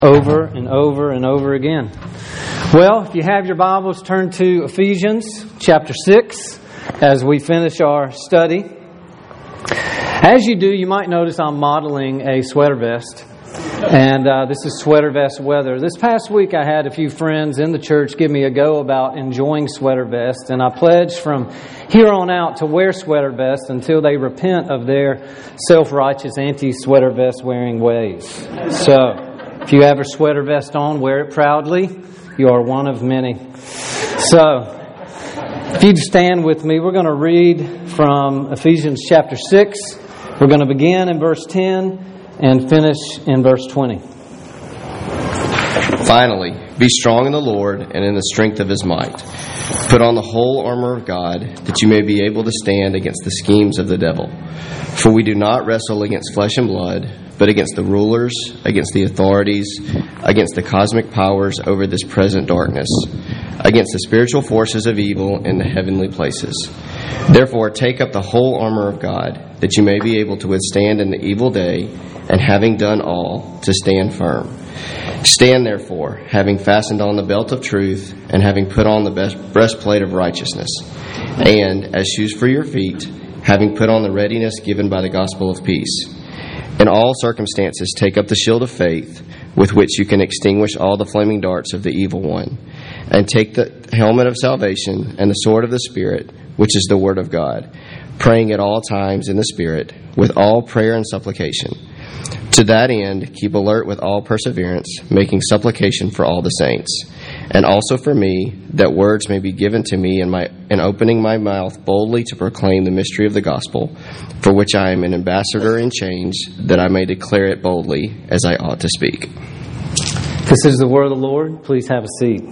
over and over and over again. Well, if you have your Bibles, turn to Ephesians chapter 6 as we finish our study. As you do, you might notice I'm modeling a sweater vest. And this is sweater vest weather. This past week I had a few friends in the church give me a go about enjoying sweater vests. And I pledged from here on out to wear sweater vests until they repent of their self-righteous anti-sweater vest wearing ways. So, if you have a sweater vest on, wear it proudly. You are one of many. So, if you'd stand with me, we're going to read from Ephesians chapter 6. We're going to begin in verse 10 and finish in verse 20. Finally, be strong in the Lord and in the strength of His might. Put on the whole armor of God, that you may be able to stand against the schemes of the devil. For we do not wrestle against flesh and blood, but against the rulers, against the authorities, against the cosmic powers over this present darkness, against the spiritual forces of evil in the heavenly places. Therefore, take up the whole armor of God, that you may be able to withstand in the evil day, and having done all, to stand firm. Stand therefore, having fastened on the belt of truth, and having put on the breastplate of righteousness, and, as shoes for your feet, having put on the readiness given by the gospel of peace. In all circumstances, take up the shield of faith, with which you can extinguish all the flaming darts of the evil one, and take the helmet of salvation and the sword of the Spirit, which is the word of God, praying at all times in the Spirit, with all prayer and supplication. To that end, keep alert with all perseverance, making supplication for all the saints, and also for me, that words may be given to me in opening my mouth boldly to proclaim the mystery of the gospel, for which I am an ambassador in chains, that I may declare it boldly as I ought to speak. This is the word of the Lord. Please have a seat.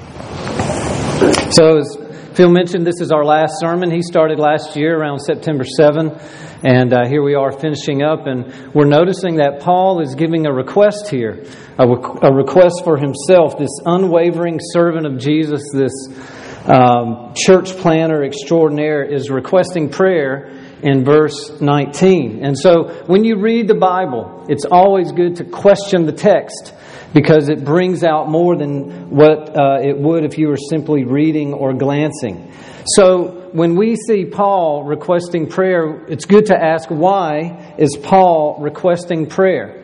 So, as Phil mentioned, this is our last sermon. He started last year around September 7. And here we are finishing up, and we're noticing that Paul is giving a request here, a request for himself, this unwavering servant of Jesus, this church planner extraordinaire is requesting prayer in verse 19. And so when you read the Bible, it's always good to question the text, because it brings out more than what it would if you were simply reading or glancing. So when we see Paul requesting prayer, it's good to ask, why is Paul requesting prayer?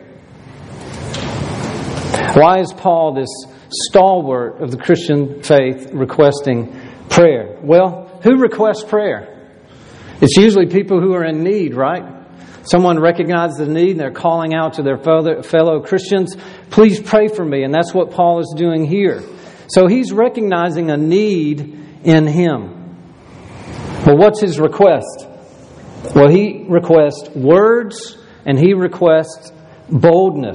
Why is Paul, this stalwart of the Christian faith, requesting prayer? Well, who requests prayer? It's usually people who are in need, right? Someone recognizes the need and they're calling out to their fellow Christians, please pray for me. And that's what Paul is doing here. So he's recognizing a need in him. Well, what's his request? Well, he requests words and he requests boldness.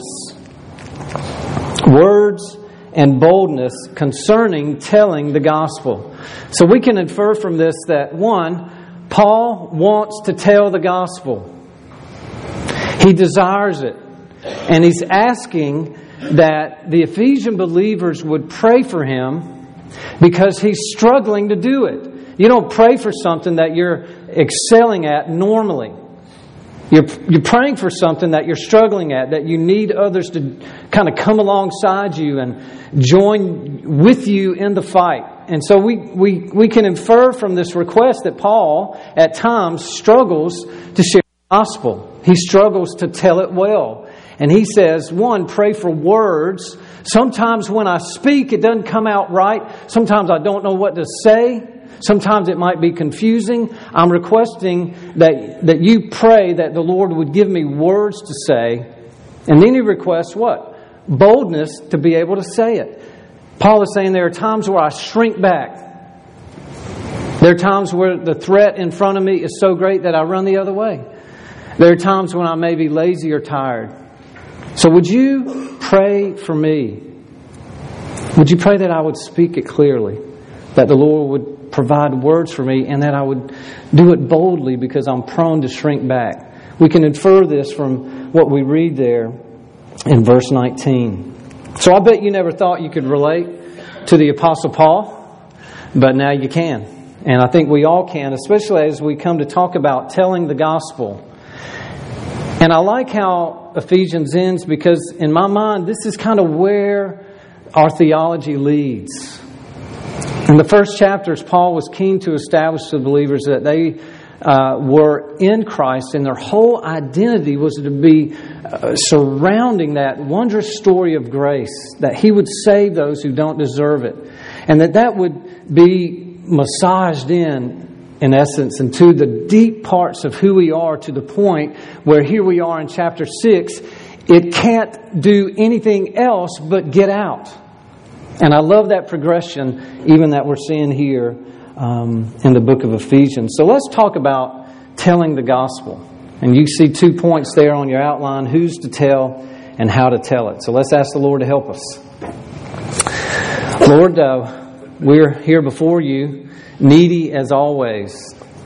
Words and boldness concerning telling the gospel. So we can infer from this that, one, Paul wants to tell the gospel. He desires it. And he's asking that the Ephesian believers would pray for him because he's struggling to do it. You don't pray for something that you're excelling at normally. You're praying for something that you're struggling at, that you need others to kind of come alongside you and join with you in the fight. And so we can infer from this request that Paul, at times, struggles to share the gospel. He struggles to tell it well. And he says, one, pray for words. Sometimes when I speak, it doesn't come out right. Sometimes I don't know what to say. Sometimes it might be confusing. I'm requesting that you pray that the Lord would give me words to say. And then he requests what? Boldness to be able to say it. Paul is saying there are times where I shrink back. There are times where the threat in front of me is so great that I run the other way. There are times when I may be lazy or tired. So would you pray for me? Would you pray that I would speak it clearly? That the Lord would provide words for me and that I would do it boldly because I'm prone to shrink back. We can infer this from what we read there in verse 19. So I bet you never thought you could relate to the Apostle Paul, but now you can. And I think we all can, especially as we come to talk about telling the gospel. And I like how Ephesians ends because in my mind, this is kind of where our theology leads. In the first chapters, Paul was keen to establish to the believers that they were in Christ and their whole identity was to be surrounding that wondrous story of grace, that He would save those who don't deserve it. And that would be massaged in essence, into the deep parts of who we are to the point where here we are in chapter 6, it can't do anything else but get out. And I love that progression, even that we're seeing here in the book of Ephesians. So let's talk about telling the gospel. And you see 2 points there on your outline, who's to tell and how to tell it. So let's ask the Lord to help us. Lord, we're here before You, needy as always.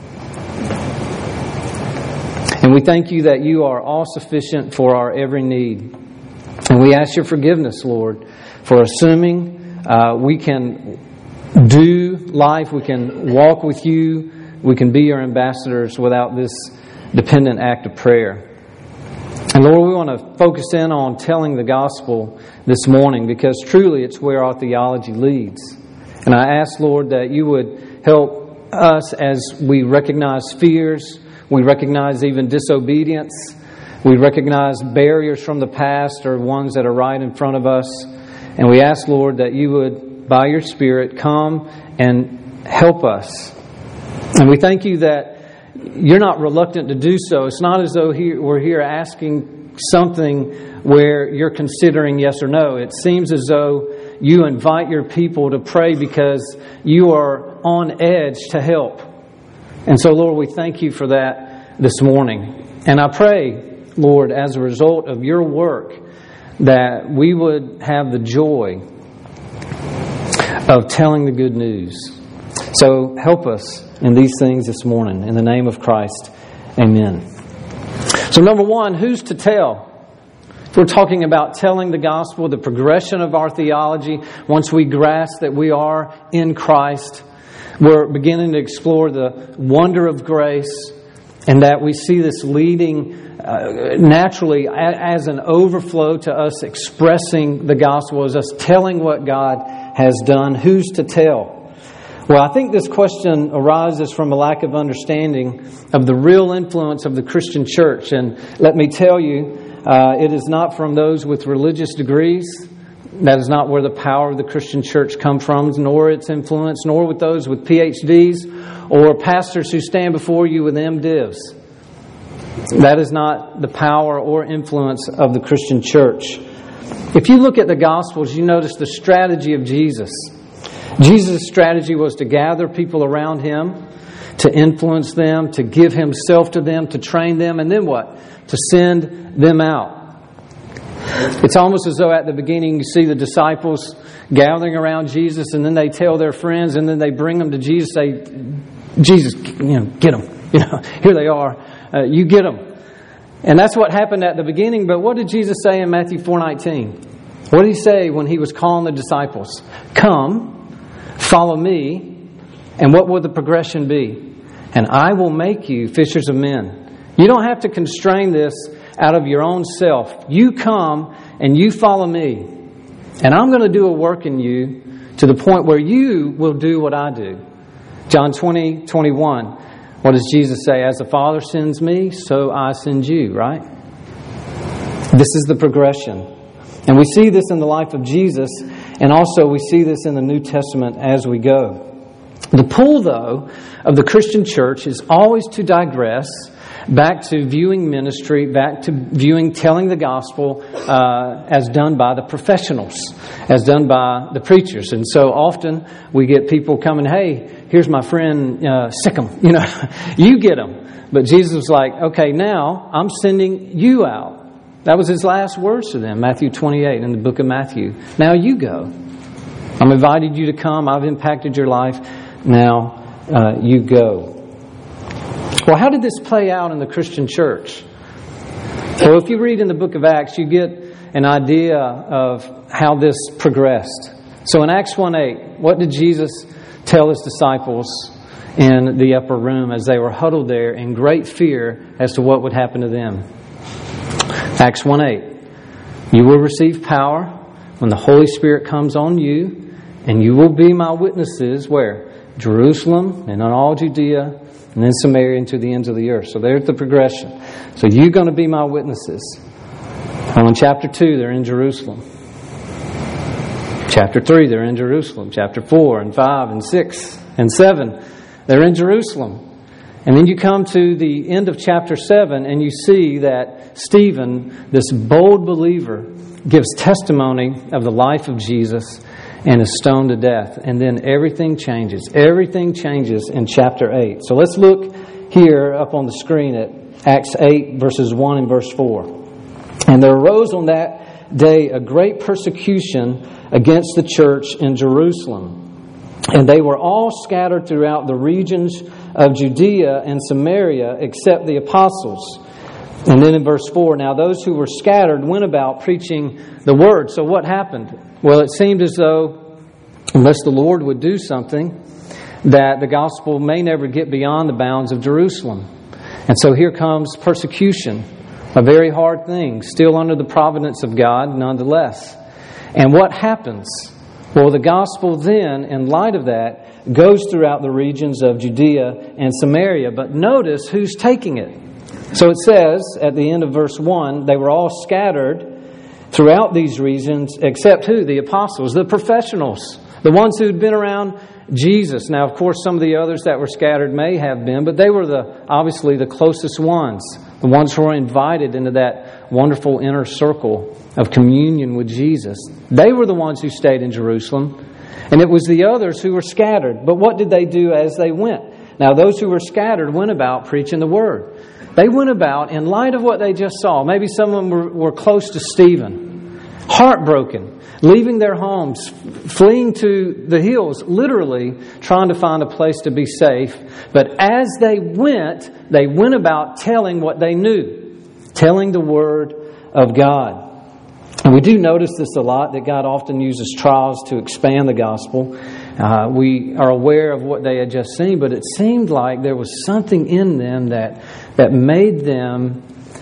And we thank You that You are all sufficient for our every need. And we ask Your forgiveness, Lord, for assuming we can do life, we can walk with You, we can be Your ambassadors without this dependent act of prayer. And Lord, we want to focus in on telling the gospel this morning because truly it's where our theology leads. And I ask, Lord, that You would help us as we recognize fears, we recognize even disobedience, we recognize barriers from the past or ones that are right in front of us. And we ask, Lord, that You would, by Your Spirit, come and help us. And we thank You that You're not reluctant to do so. It's not as though we're here asking something where You're considering yes or no. It seems as though You invite Your people to pray because You are on edge to help. And so, Lord, we thank You for that this morning. And I pray, Lord, as a result of Your work, that we would have the joy of telling the good news. So help us in these things this morning. In the name of Christ, amen. So number one, who's to tell? If we're talking about telling the gospel, the progression of our theology, once we grasp that we are in Christ, we're beginning to explore the wonder of grace and that we see this leading naturally as an overflow to us expressing the gospel, as us telling what God has done. Who's to tell? Well, I think this question arises from a lack of understanding of the real influence of the Christian church. And let me tell you, it is not from those with religious degrees. That is not where the power of the Christian church comes from, nor its influence, nor with those with PhDs or pastors who stand before you with MDivs. That is not the power or influence of the Christian church. If you look at the Gospels, you notice the strategy of Jesus. Jesus' strategy was to gather people around Him, to influence them, to give Himself to them, to train them, and then what? To send them out. It's almost as though at the beginning you see the disciples gathering around Jesus, and then they tell their friends, and then they bring them to Jesus. Say, Jesus, get them. Here they are. You get them. And that's what happened at the beginning. But what did Jesus say in Matthew 4:19? What did He say when He was calling the disciples? Come, follow Me. And what will the progression be? And I will make you fishers of men. You don't have to constrain this out of your own self. You come and you follow Me. And I'm going to do a work in you to the point where you will do what I do. John 20:21. What does Jesus say? As the Father sends Me, so I send you, right? This is the progression. And we see this in the life of Jesus, and also we see this in the New Testament as we go. The pull, though, of the Christian church is always to digress back to viewing ministry, back to viewing telling the gospel as done by the professionals, as done by the preachers. And so often we get people coming, hey, here's my friend Sikkim, you get them. But Jesus was like, okay, now I'm sending you out. That was His last words to them, Matthew 28 in the book of Matthew. Now you go. I'm invited you to come. I've impacted your life. Now you go. Well, how did this play out in the Christian church? Well, if you read in the book of Acts, you get an idea of how this progressed. So in Acts 1:8, what did Jesus tell His disciples in the upper room as they were huddled there in great fear as to what would happen to them? Acts 1:8. You will receive power when the Holy Spirit comes on you, and you will be my witnesses, where? Jerusalem, and in all Judea, and then Samaria, and to the ends of the earth. So there's the progression. So you're going to be my witnesses. Well, in chapter 2, they're in Jerusalem. Chapter 3, they're in Jerusalem. Chapter 4 and 5 and 6 and 7, they're in Jerusalem. And then you come to the end of chapter 7 and you see that Stephen, this bold believer, gives testimony of the life of Jesus and is stoned to death. And then everything changes. Everything changes in chapter 8. So let's look here up on the screen at Acts 8 verses 1 and verse 4. And there arose on that day a great persecution against the church in Jerusalem. And they were all scattered throughout the regions of Judea and Samaria, except the apostles. And then in verse 4, now those who were scattered went about preaching the word. So what happened? Well, it seemed as though, unless the Lord would do something, that the gospel may never get beyond the bounds of Jerusalem. And so here comes persecution, a very hard thing, still under the providence of God nonetheless. And what happens? Well, the gospel then, in light of that, goes throughout the regions of Judea and Samaria. But notice who's taking it. So it says at the end of verse 1, they were all scattered throughout these regions, except who? The apostles, the professionals, the ones who'd been around Jesus. Now, of course, some of the others that were scattered may have been, but they were obviously the closest ones, the ones who were invited into that wonderful inner circle of communion with Jesus. They were the ones who stayed in Jerusalem, and it was the others who were scattered. But what did they do as they went? Now, those who were scattered went about preaching the word. They went about, in light of what they just saw, maybe some of them were close to Stephen, heartbroken, leaving their homes, fleeing to the hills, literally trying to find a place to be safe. But as they went about telling what they knew, telling the Word of God. And we do notice this a lot, that God often uses trials to expand the gospel. We are aware of what they had just seen, but it seemed like there was something in them that made them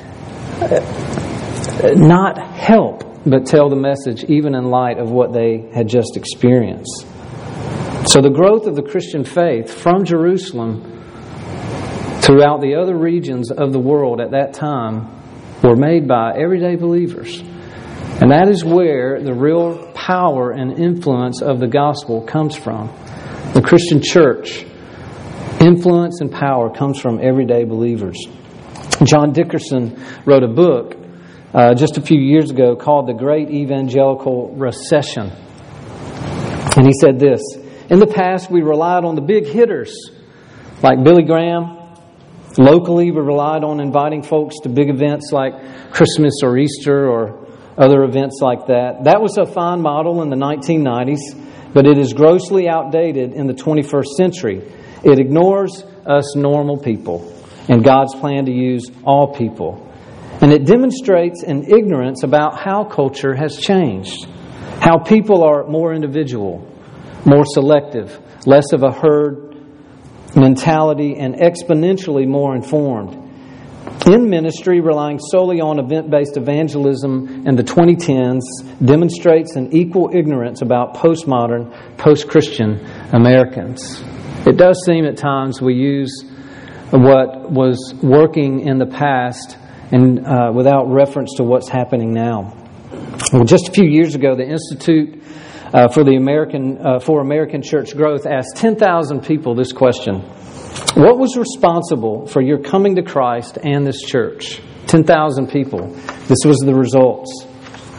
not help but tell the message, even in light of what they had just experienced. So the growth of the Christian faith from Jerusalem throughout the other regions of the world at that time were made by everyday believers. And that is where the real power and influence of the gospel comes from. The Christian church, influence and power comes from everyday believers. John Dickerson wrote a book just a few years ago called The Great Evangelical Recession. And he said this: in the past, we relied on the big hitters like Billy Graham. Locally, we relied on inviting folks to big events like Christmas or Easter or other events like that. That was a fine model in the 1990s, but it is grossly outdated in the 21st century. It ignores us normal people and God's plan to use all people. And it demonstrates an ignorance about how culture has changed, how people are more individual, more selective, less of a herd mentality, and exponentially more informed. In ministry, relying solely on event-based evangelism in the 2010s demonstrates an equal ignorance about postmodern, post-Christian Americans. It does seem at times we use what was working in the past and without reference to what's happening now. Well, just a few years ago, the Institute for American Church Growth asked 10,000 people this question: what was responsible for your coming to Christ and this church? 10,000 people. This was the results.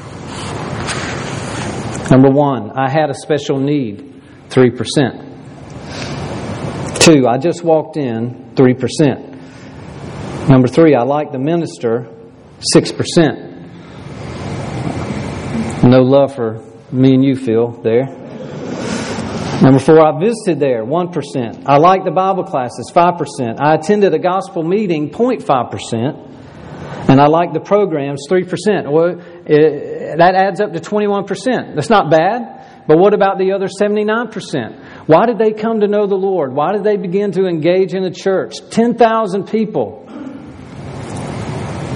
Number 1, I had a special need, 3%. 2, I just walked in, 3%. Number 3, I like the minister, 6%. No love for me and you, Phil, there. Number 4, I visited there, 1%. I liked the Bible classes, 5%. I attended a gospel meeting, 0.5%. And I liked the programs, 3%. Well, that adds up to 21%. That's not bad. But what about the other 79%? Why did they come to know the Lord? Why did they begin to engage in the church? 10,000 people.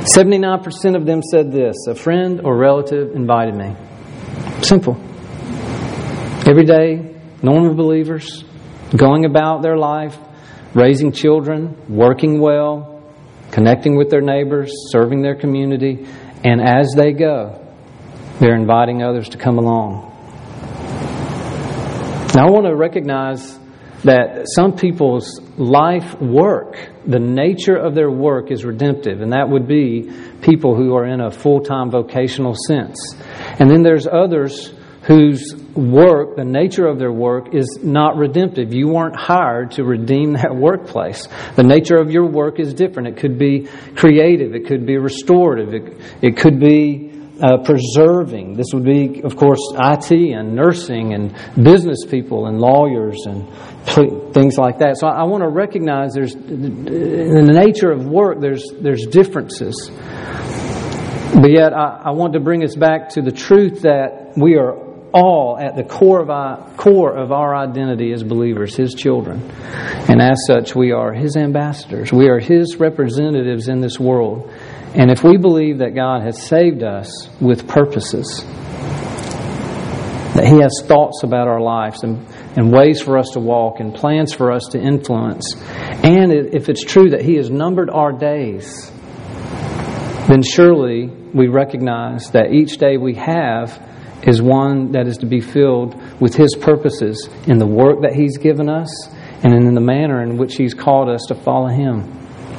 79% of them said this: a friend or relative invited me. Simple. Everyday, normal believers, going about their life, raising children, working well, connecting with their neighbors, serving their community, and as they go, they're inviting others to come along. Now, I want to recognize that some people's life work, the nature of their work is redemptive, and that would be people who are in a full-time vocational sense. And then there's others whose work, the nature of their work, is not redemptive. You weren't hired to redeem that workplace. The nature of your work is different. It could be creative. It could be restorative. It could be preserving. This would be, of course, IT and nursing and business people and lawyers and things like that. So I want to recognize there's, in the nature of work, there's differences. But yet I want to bring us back to the truth that we are all at the core of our identity as believers, His children. And as such, we are His ambassadors. We are His representatives in this world. And if we believe that God has saved us with purposes, that He has thoughts about our lives and ways for us to walk and plans for us to influence, and if it's true that He has numbered our days, then surely we recognize that each day we have is one that is to be filled with His purposes in the work that He's given us and in the manner in which He's called us to follow Him.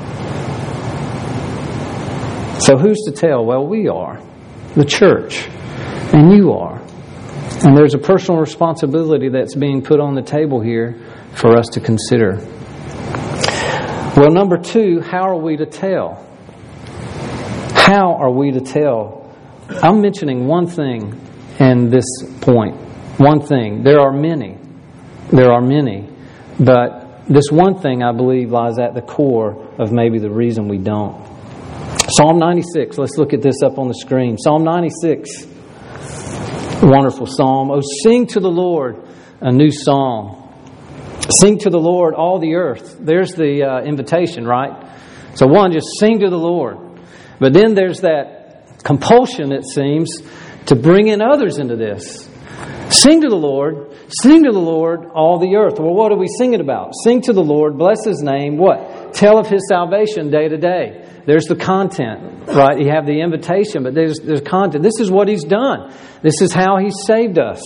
So who's to tell? Well, we are, the church, and you are. And there's a personal responsibility that's being put on the table here for us to consider. Well, number 2, how are we to tell? How are we to tell? I'm mentioning one thing in this point. One thing. There are many. But this one thing, I believe, lies at the core of maybe the reason we don't. Psalm 96. Let's look at this up on the screen. Psalm 96. Wonderful psalm. Oh, sing to the Lord a new song. Sing to the Lord, all the earth. There's the invitation, right? So one, just sing to the Lord. But then there's that compulsion, it seems, to bring in others into this. Sing to the Lord, all the earth. Well, what are we singing about? Sing to the Lord, bless His name. What? Tell of His salvation day to day. There's the content, right? You have the invitation, but there's content. This is what He's done. This is how He saved us.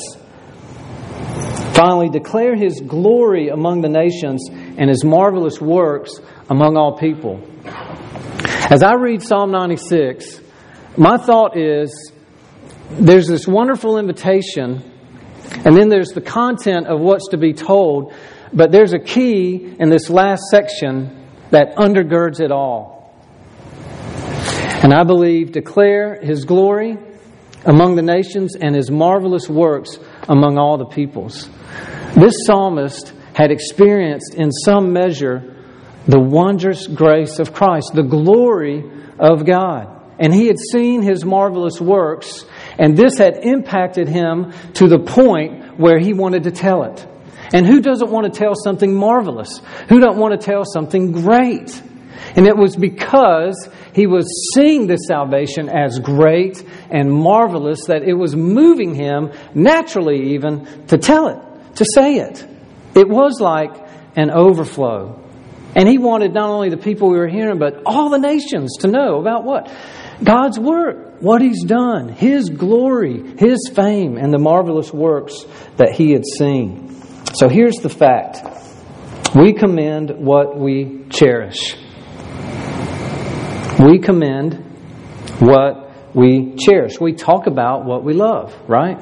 Finally, declare His glory among the nations and His marvelous works among all people. As I read Psalm 96, my thought is there's this wonderful invitation, and then there's the content of what's to be told, but there's a key in this last section that undergirds it all. And I believe, declare His glory among the nations and His marvelous works among all the peoples. This psalmist had experienced in some measure the wondrous grace of Christ, the glory of God. And he had seen His marvelous works, and this had impacted him to the point where he wanted to tell it. And who doesn't want to tell something marvelous? Who doesn't want to tell something great? And it was because he was seeing this salvation as great and marvelous that it was moving him, naturally even, to tell it, to say it. It was like an overflow. And he wanted not only the people we were hearing, but all the nations to know about what? God's work, what He's done, His glory, His fame, and the marvelous works that he had seen. So here's the fact. We commend what we cherish. We commend what we cherish. We talk about what we love, right?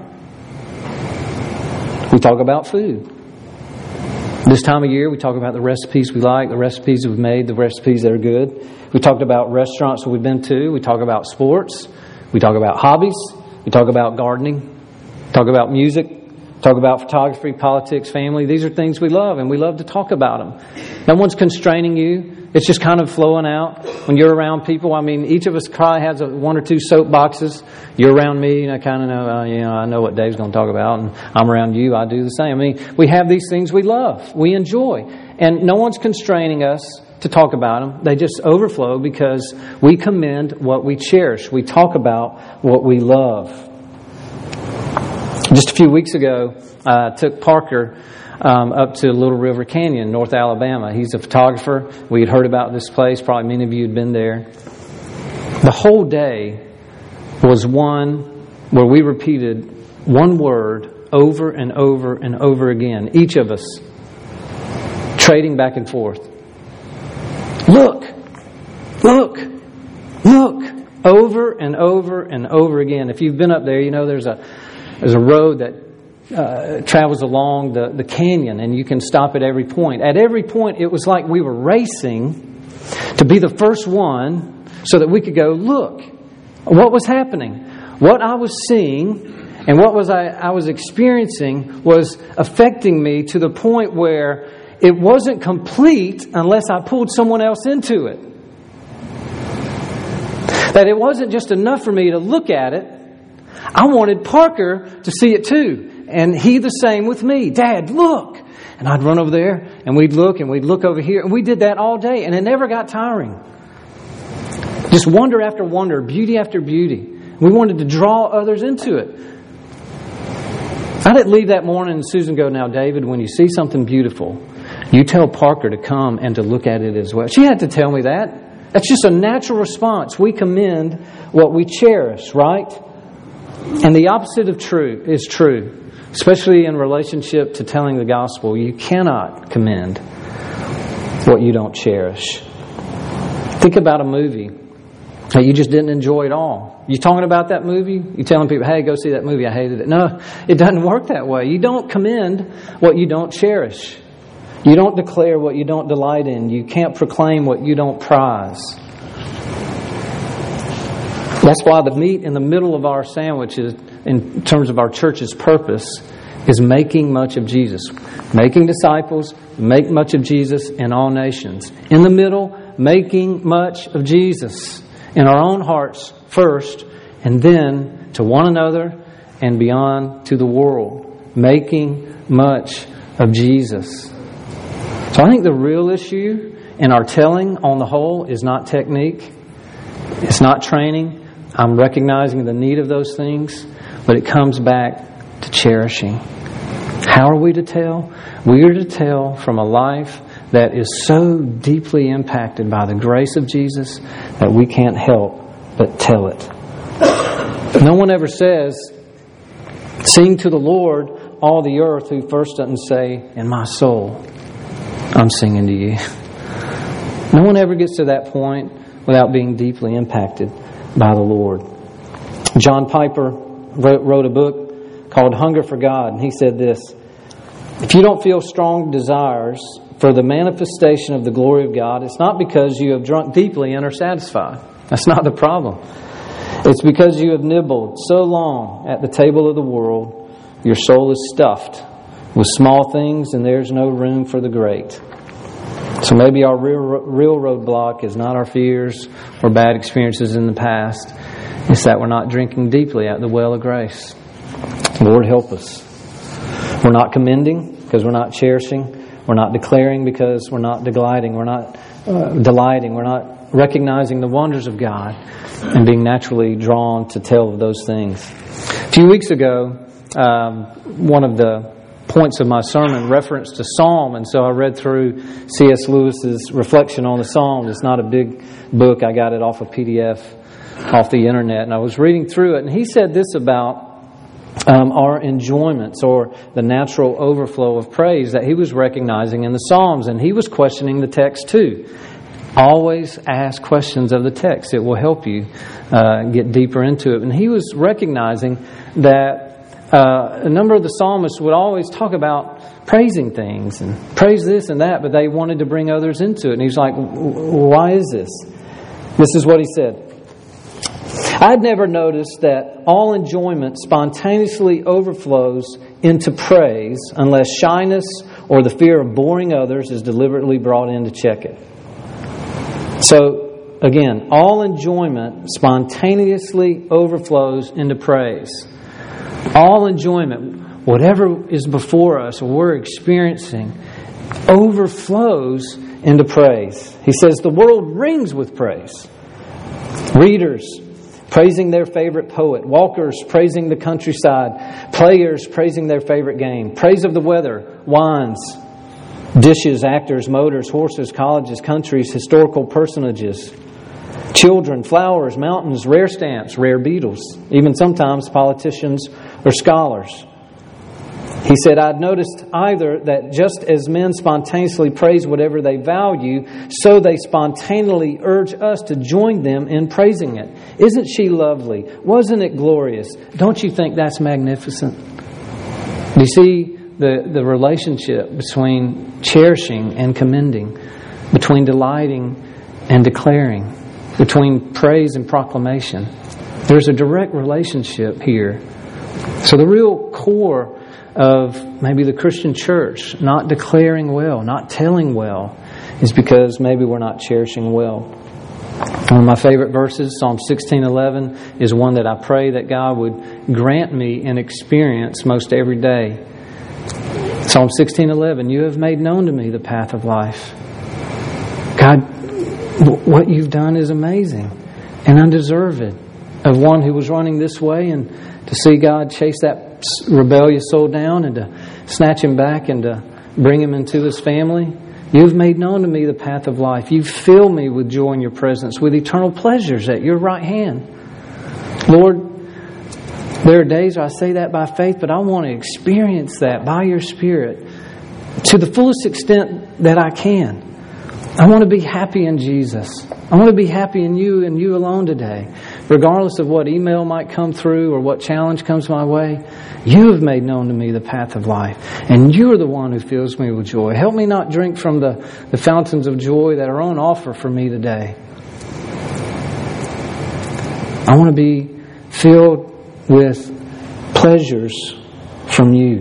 We talk about food. This time of year, we talk about the recipes we like, the recipes we've made, the recipes that are good. We talked about restaurants that we've been to. We talk about sports. We talk about hobbies. We talk about gardening. Talk about music. Talk about photography, politics, family. These are things we love, and we love to talk about them. No one's constraining you. It's just kind of flowing out when you're around people. I mean, each of us probably has one or two soapboxes. You're around me, and I kind of know, I know what Dave's going to talk about, and I'm around you. I do the same. I mean, we have these things we love, we enjoy, and no one's constraining us to talk about them. They just overflow because we commend what we cherish. We talk about what we love. Just a few weeks ago, I took Parker up to Little River Canyon, North Alabama. He's a photographer. We had heard about this place. Probably many of you had been there. The whole day was one where we repeated one word over and over and over again. Each of us trading back and forth. Look! Look! Look! Over and over and over again. If you've been up there, you know there's a road that travels along the canyon, and you can stop at every point. At every point, it was like we were racing to be the first one so that we could go, look, what was happening? What I was seeing and what was I was experiencing was affecting me to the point where it wasn't complete unless I pulled someone else into it. That it wasn't just enough for me to look at it. I wanted Parker to see it too. And he the same with me. Dad, look! And I'd run over there and we'd look over here. And we did that all day and it never got tiring. Just wonder after wonder, beauty after beauty. We wanted to draw others into it. I didn't leave that morning and Susan go, now David, when you see something beautiful, you tell Parker to come and to look at it as well. She had to tell me that. That's just a natural response. We commend what we cherish, right? And the opposite of true is true, especially in relationship to telling the gospel. You cannot commend what you don't cherish. Think about a movie that you just didn't enjoy at all. You talking about that movie? You telling people, hey, go see that movie, I hated it. No, it doesn't work that way. You don't commend what you don't cherish. You don't declare what you don't delight in. You can't proclaim what you don't prize. That's why the meat in the middle of our sandwich is, in terms of our church's purpose, is making much of Jesus. Making disciples, make much of Jesus in all nations. In the middle, making much of Jesus in our own hearts first, and then to one another and beyond to the world. Making much of Jesus. So I think the real issue in our telling on the whole is not technique. It's not training. I'm recognizing the need of those things, but it comes back to cherishing. How are we to tell? We are to tell from a life that is so deeply impacted by the grace of Jesus that we can't help but tell it. No one ever says, sing to the Lord, all the earth, who first doesn't say, in my soul, I'm singing to you. No one ever gets to that point without being deeply impacted by the Lord. John Piper wrote a book called Hunger for God, and he said this: if you don't feel strong desires for the manifestation of the glory of God, it's not because you have drunk deeply and are satisfied. That's not the problem. It's because you have nibbled so long at the table of the world, your soul is stuffed with small things and there's no room for the great. So maybe our real roadblock is not our fears or bad experiences in the past. It's that we're not drinking deeply at the well of grace. Lord, help us. We're not commending because we're not cherishing. We're not declaring because we're not delighting. We're not delighting. We're not recognizing the wonders of God and being naturally drawn to tell of those things. A few weeks ago, one of the points of my sermon referenced a psalm, and so I read through C.S. Lewis's reflection on the Psalms. It's not a big book. I got it off a PDF off the internet, and I was reading through it, and he said this about our enjoyments or the natural overflow of praise that he was recognizing in the Psalms, and he was questioning the text too. Always ask questions of the text. It will help you get deeper into it. And he was recognizing that a number of the psalmists would always talk about praising things and praise this and that, but they wanted to bring others into it. And he's like, why is this? This is what he said. I'd never noticed that all enjoyment spontaneously overflows into praise unless shyness or the fear of boring others is deliberately brought in to check it. So, again, all enjoyment spontaneously overflows into praise. All enjoyment, whatever is before us or we're experiencing, overflows into praise. He says the world rings with praise. Readers praising their favorite poet. Walkers praising the countryside. Players praising their favorite game. Praise of the weather. Wines. Dishes, actors, motors, horses, colleges, countries, historical personages. Children, flowers, mountains, rare stamps, rare beetles. Even sometimes politicians or scholars. He said, I'd noticed either that just as men spontaneously praise whatever they value, so they spontaneously urge us to join them in praising it. Isn't she lovely? Wasn't it glorious? Don't you think that's magnificent? Do you see the relationship between cherishing and commending, between delighting and declaring, between praise and proclamation? There's a direct relationship here. So the real core of maybe the Christian church not declaring well, not telling well, is because maybe we're not cherishing well. One of my favorite verses, Psalm 16:11, is one that I pray that God would grant me an experience most every day. Psalm 16:11, you have made known to me the path of life. God, what you've done is amazing and undeserved of one who was running this way, and to see God chase that rebellious soul down and to snatch him back and to bring him into his family. You've made known to me the path of life. You've filled me with joy in your presence, with eternal pleasures at your right hand. Lord, there are days where I say that by faith, but I want to experience that by your Spirit to the fullest extent that I can. I want to be happy in Jesus. I want to be happy in you and you alone today. Regardless of what email might come through or what challenge comes my way, you have made known to me the path of life. And you are the one who fills me with joy. Help me not drink from the fountains of joy that are on offer for me today. I want to be filled with pleasures from you.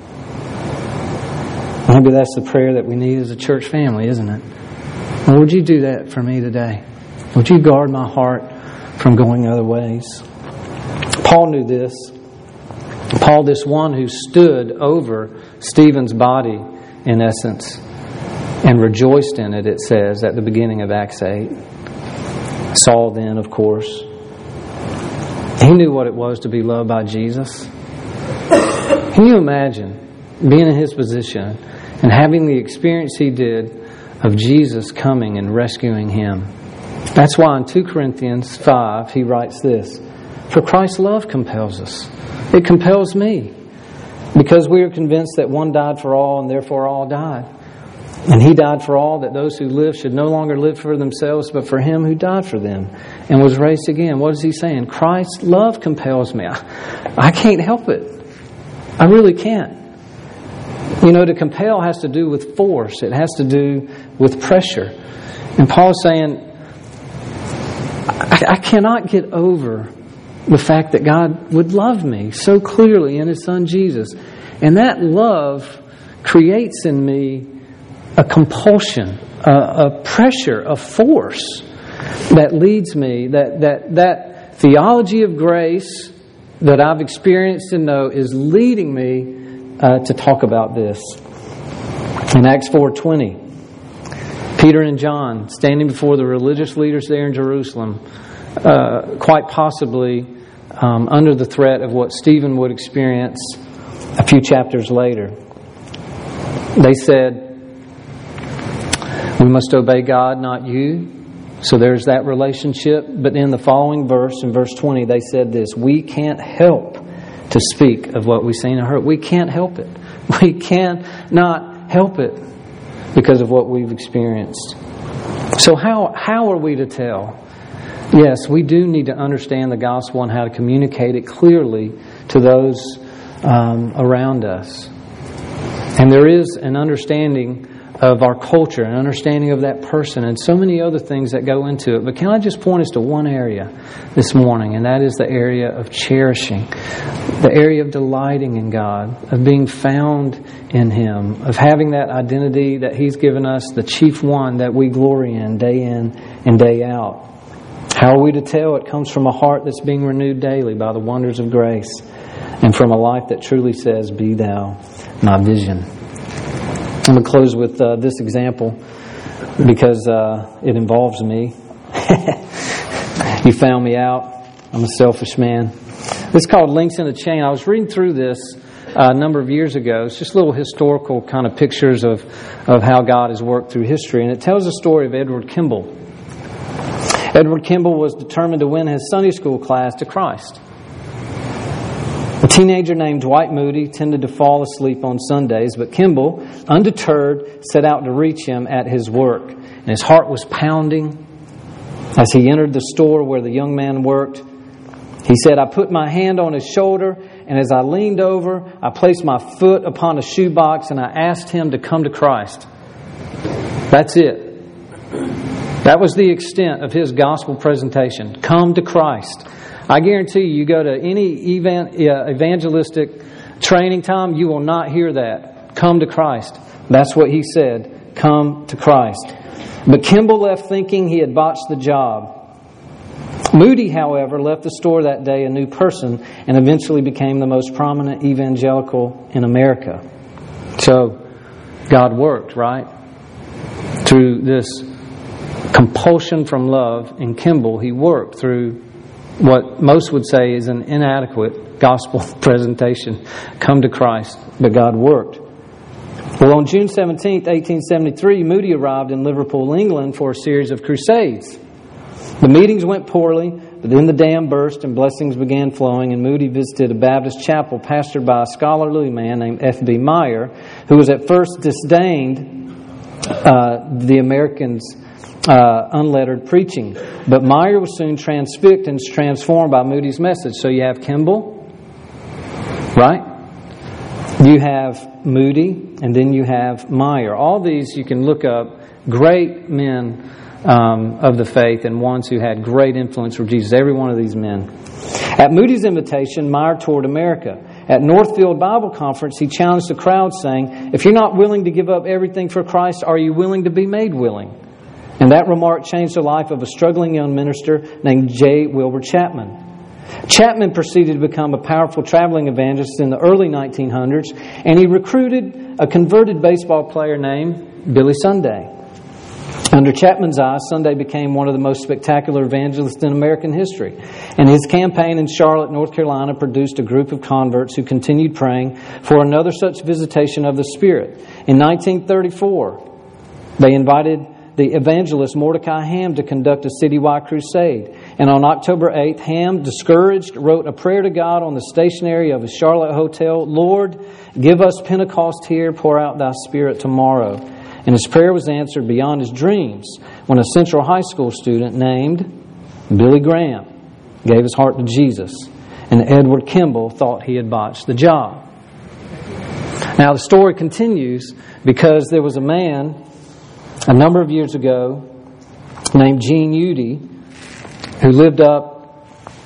Maybe that's the prayer that we need as a church family, isn't it? Well, would you do that for me today? Would you guard my heart from going other ways? Paul knew this. Paul, this one who stood over Stephen's body, in essence, and rejoiced in it, it says at the beginning of Acts 8. Saul then, of course. He knew what it was to be loved by Jesus. Can you imagine being in his position and having the experience he did of Jesus coming and rescuing him? That's why in 2 Corinthians 5 he writes this: for Christ's love compels us. It compels me, because we are convinced that one died for all, and therefore all died. And he died for all, that those who live should no longer live for themselves, but for him who died for them and was raised again. What is he saying? Christ's love compels me. I can't help it. I really can't. You know, to compel has to do with force. It has to do with pressure. And Paul's saying, I cannot get over the fact that God would love me so clearly in His Son Jesus. And that love creates in me a compulsion, a pressure, a force that leads me, that theology of grace that I've experienced and know is leading me to talk about this. In Acts 4:20, Peter and John standing before the religious leaders there in Jerusalem, quite possibly under the threat of what Stephen would experience a few chapters later. They said, we must obey God, not you. So there's that relationship. But in the following verse, in verse 20, they said this: we can't help to speak of what we've seen and heard. We can't help it. We cannot help it because of what we've experienced. So how are we to tell? Yes, we do need to understand the gospel and how to communicate it clearly to those around us. And there is an understanding of our culture, an understanding of that person, and so many other things that go into it. But can I just point us to one area this morning, and that is the area of cherishing, the area of delighting in God, of being found in Him, of having that identity that He's given us, the chief one that we glory in and day out. How are we to tell? It comes from a heart that's being renewed daily by the wonders of grace, and from a life that truly says, be thou my vision. I'm going to close with this example. because it involves me. You found me out. I'm a selfish man. This is called Links in a Chain. I was reading through this a number of years ago. It's just little historical kind of pictures of how God has worked through history. And it tells the story of Edward Kimball. Edward Kimball was determined to win his Sunday school class to Christ. A teenager named Dwight Moody tended to fall asleep on Sundays, but Kimball, undeterred, set out to reach him at his work. And his heart was pounding as he entered the store where the young man worked. He said, "I put my hand on his shoulder, and as I leaned over, I placed my foot upon a shoebox, and I asked him to come to Christ." That's it. That was the extent of his gospel presentation. Come to Christ. I guarantee you go to any evangelistic training time, you will not hear that. Come to Christ. That's what he said. Come to Christ. But Kimball left thinking he had botched the job. Moody, however, left the store that day a new person and eventually became the most prominent evangelical in America. So, God worked, right? Through this compulsion from love in Kimball, He worked through what most would say is an inadequate gospel presentation. Come to Christ, but God worked. Well, on June 17th, 1873, Moody arrived in Liverpool, England for a series of crusades. The meetings went poorly, but then the dam burst and blessings began flowing, and Moody visited a Baptist chapel pastored by a scholarly man named F.B. Meyer, who was at first disdained the Americans' unlettered preaching. But Meyer was soon transfixed and transformed by Moody's message. So you have Kimball, right? You have Moody, and then you have Meyer. All these you can look up, great men of the faith and ones who had great influence for Jesus. Every one of these men. At Moody's invitation, Meyer toured America. At Northfield Bible Conference, he challenged the crowd saying, "If you're not willing to give up everything for Christ, are you willing to be made willing?" And that remark changed the life of a struggling young minister named J. Wilbur Chapman. Chapman proceeded to become a powerful traveling evangelist in the early 1900s, and he recruited a converted baseball player named Billy Sunday. Under Chapman's eyes, Sunday became one of the most spectacular evangelists in American history. And his campaign in Charlotte, North Carolina, produced a group of converts who continued praying for another such visitation of the Spirit. In 1934, they invited the evangelist Mordecai Ham to conduct a citywide crusade. And on October 8th, Ham, discouraged, wrote a prayer to God on the stationery of his Charlotte hotel, "Lord, give us Pentecost here, pour out thy Spirit tomorrow." And his prayer was answered beyond his dreams when a Central High School student named Billy Graham gave his heart to Jesus. And Edward Kimball thought he had botched the job. Now the story continues because there was a man a number of years ago named Gene Udy who lived up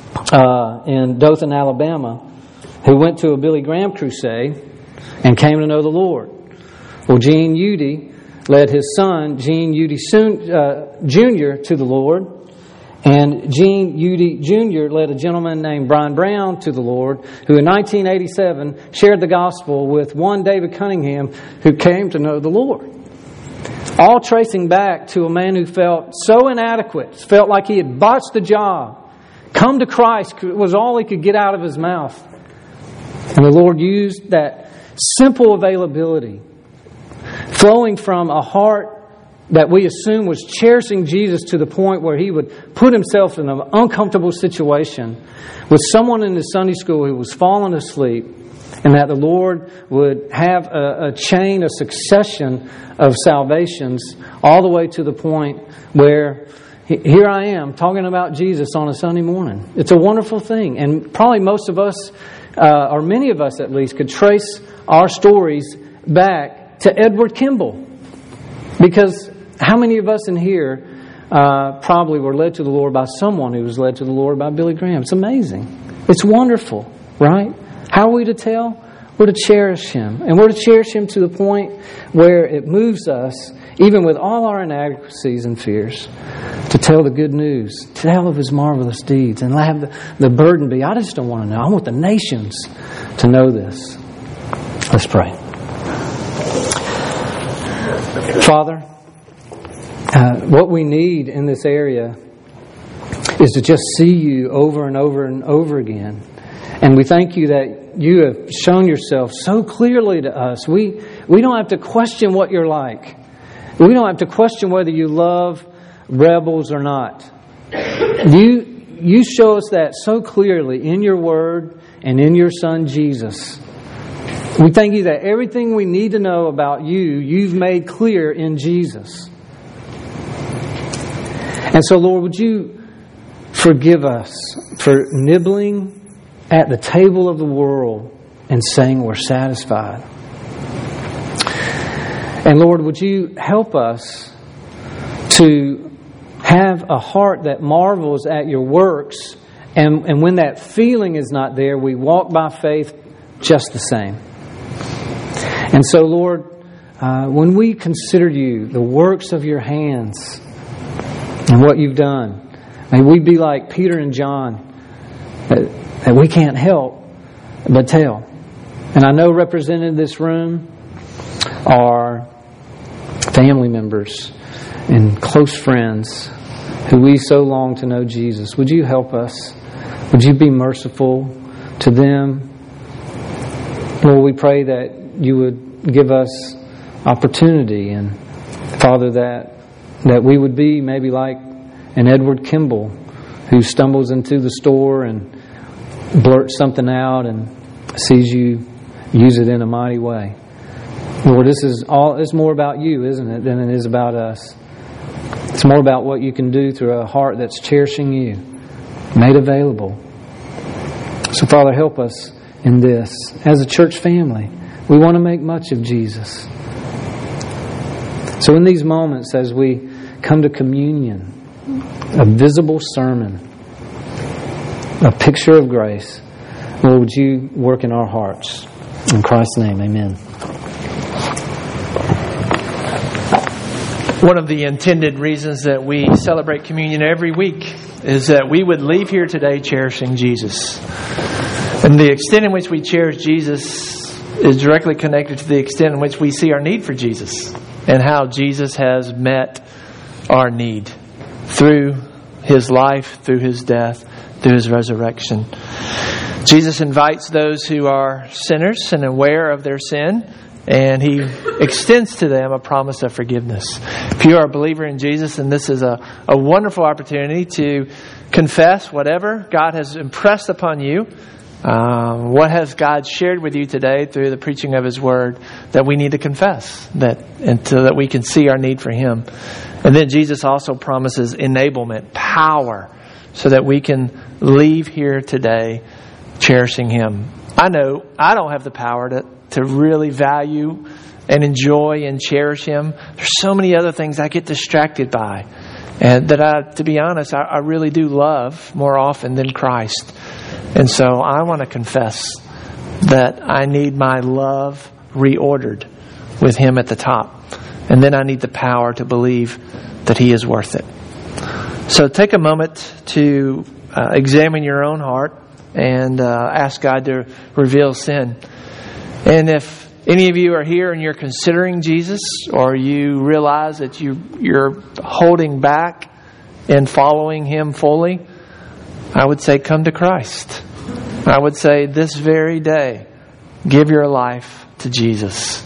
in Dothan, Alabama, who went to a Billy Graham crusade and came to know the Lord. Well, Gene Udy led his son, Gene Udy Jr., to the Lord. And Gene Udy Jr. led a gentleman named Brian Brown to the Lord, who in 1987 shared the gospel with one David Cunningham, who came to know the Lord. All tracing back to a man who felt so inadequate, felt like he had botched the job. Come to Christ was all he could get out of his mouth. And the Lord used that simple availability, flowing from a heart that we assume was cherishing Jesus to the point where he would put himself in an uncomfortable situation with someone in his Sunday school who was falling asleep, and that the Lord would have a chain, a succession of salvations all the way to the point where here I am talking about Jesus on a Sunday morning. It's a wonderful thing. And probably most of us, or many of us at least, could trace our stories back to Edward Kimball. Because how many of us in here probably were led to the Lord by someone who was led to the Lord by Billy Graham? It's amazing. It's wonderful, right? How are we to tell? We're to cherish Him. And we're to cherish Him to the point where it moves us, even with all our inadequacies and fears, to tell the good news, to tell of His marvelous deeds, and have the burden be, I just don't want to know. I want the nations to know this. Let's pray. Father, What we need in this area is to just see you over and over and over again. And we thank you that you have shown yourself so clearly to us. We don't have to question what you're like. We don't have to question whether you love rebels or not. You show us that so clearly in your Word and in your Son Jesus. We thank you that everything we need to know about you, you've made clear in Jesus. And so, Lord, would you forgive us for nibbling at the table of the world and saying we're satisfied. And Lord, would you help us to have a heart that marvels at your works, and when that feeling is not there, we walk by faith just the same. And so, Lord, when we consider you, the works of your hands, and what you've done, may we be like Peter and John, that we can't help but tell. And I know represented in this room are family members and close friends who we so long to know Jesus. Would you help us? Would you be merciful to them? Lord, we pray that you would give us opportunity, and Father, that we would be maybe like an Edward Kimball who stumbles into the store and blurts something out and sees you use it in a mighty way. Lord, it's more about you, isn't it, than it is about us. It's more about what you can do through a heart that's cherishing you, made available. So, Father, help us in this. As a church family, we want to make much of Jesus. So in these moments, as we come to communion, a visible sermon, a picture of grace, Lord, would you work in our hearts? In Christ's name, amen. One of the intended reasons that we celebrate communion every week is that we would leave here today cherishing Jesus. And the extent in which we cherish Jesus is directly connected to the extent in which we see our need for Jesus and how Jesus has met our need through His life, through His death, through His resurrection. Jesus invites those who are sinners and aware of their sin, and He extends to them a promise of forgiveness. If you are a believer in Jesus, then this is a wonderful opportunity to confess whatever God has impressed upon you. What has God shared with you today through the preaching of His Word that we need to confess, so that we can see our need for Him. And then Jesus also promises enablement, power, so that we can leave here today cherishing Him. I know I don't have the power to really value and enjoy and cherish Him. There's so many other things I get distracted by, and that to be honest, I really do love more often than Christ. And so I want to confess that I need my love reordered with Him at the top. And then I need the power to believe that He is worth it. So take a moment to examine your own heart and ask God to reveal sin. And if any of you are here and you're considering Jesus, or you realize that you're holding back in following Him fully, I would say come to Christ. I would say this very day, give your life to Jesus.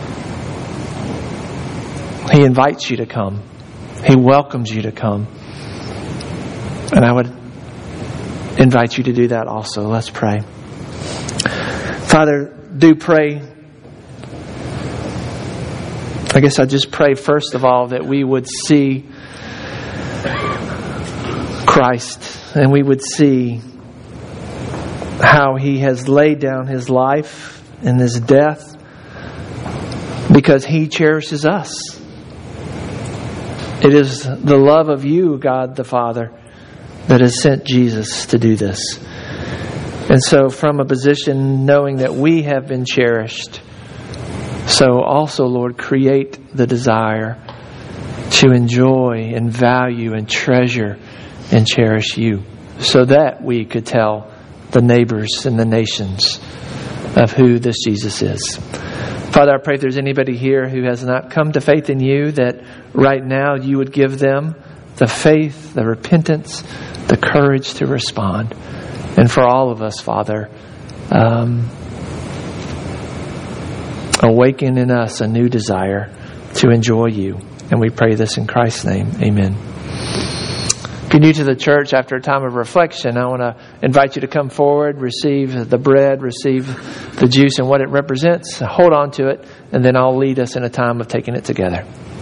He invites you to come. He welcomes you to come. And I would invite you to do that also. Let's pray. Father, do pray. I guess I just pray first of all that we would see Christ, and we would see how He has laid down His life and His death because He cherishes us. It is the love of you, God the Father, that has sent Jesus to do this. And so from a position knowing that we have been cherished, so also, Lord, create the desire to enjoy and value and treasure and cherish you, so that we could tell the neighbors and the nations of who this Jesus is. Father, I pray if there's anybody here who has not come to faith in you, that right now you would give them the faith, the repentance, the courage to respond. And for all of us, Father, awaken in us a new desire to enjoy you. And we pray this in Christ's name. Amen. If you're new to the church, after a time of reflection, I want to invite you to come forward, receive the bread, receive the juice and what it represents, hold on to it, and then I'll lead us in a time of taking it together.